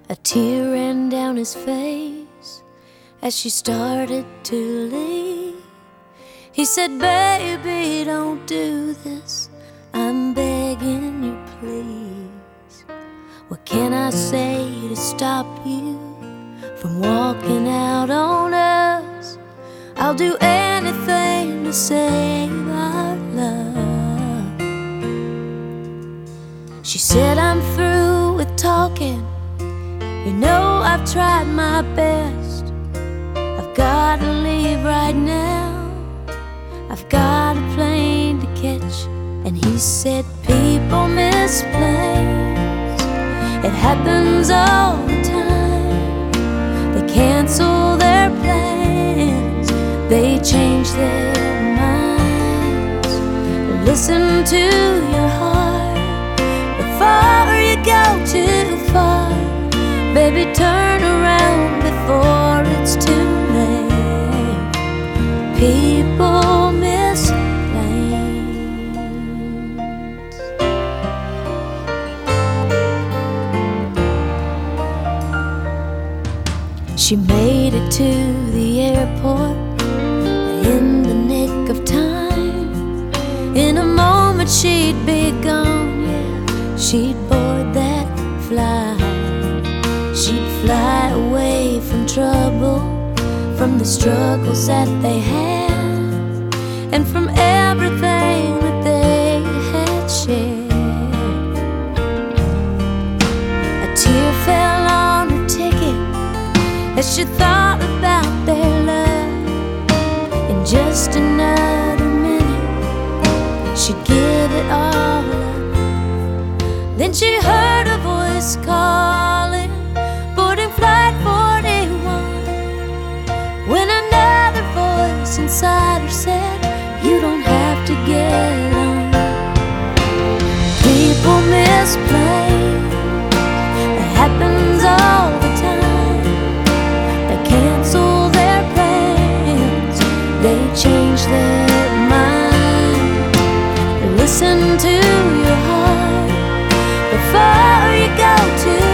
A tear ran down his face as she started to leave. He said, "Baby, don't do this, I'm begging you, please. What can I say to stop you from walking out on us? I'll do anything to save our love." She said, "I'm through with talking. You know I've tried my best. I've got to leave right now. I've got a plane to catch." And he said, "People miss planes. It happens all the time. They cancel their plans. They change their minds. Listen to your heart before you go too far. Baby, turn around before it's too late. People miss planes." She made it to the airport in the nick of time. In a moment she'd be gone, yeah, she'd board that flight. She'd fly away from trouble, from the struggles that they had, and from everything that they had shared. A tear fell on her ticket as she thought about their love. In just another minute, she'd give it all up. Then she heard a voice calling, boarding flight 41. When another voice inside her said, "You don't have to get on." People miss planes. It happens all the time. They cancel their plans. They change their mind. Listen to your heart before you go too